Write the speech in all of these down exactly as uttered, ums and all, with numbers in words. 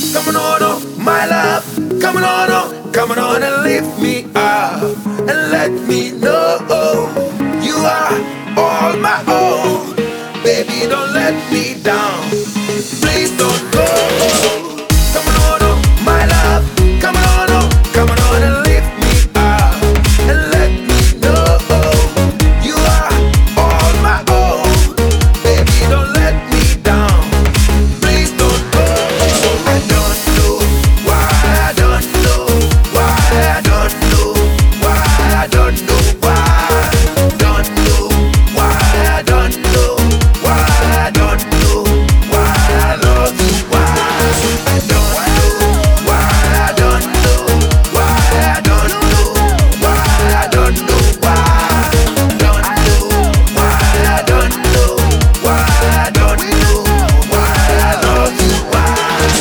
Come on, oh, my love. Come on, oh, come on and lift me up and let me know you are all my own. Baby, don't let me down. Please don't go. Come on, oh, my love. Come on, oh, come on and lift me up and let me know you are all my own. Baby, don't let me down. Please don't go. I don't know why. I don't know why. I don't know why. I don't know why. Don't know why. I don't know why. I don't know why. I love you. Why? I don't know why. I don't know why. I don't know why. I don't know why. Don't know why. I don't know why. I don't know why. I love you. Why?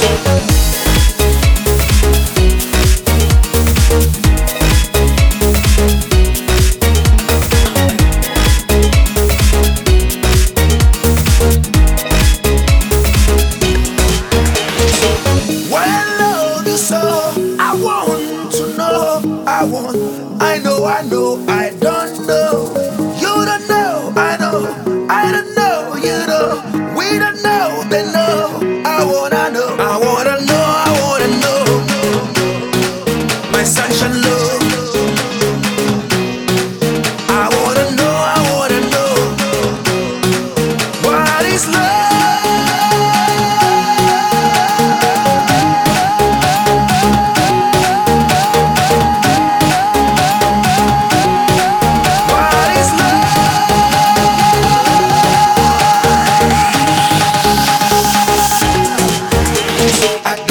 Why I love you so? I want to know. I want. I know. I know. I don't know. You don't know. I know. I don't know. You know. We don't know. They know. I wanna know. I wanna know. I wanna know. My sunshine love. I wanna know. I wanna know. What is love? What is love? I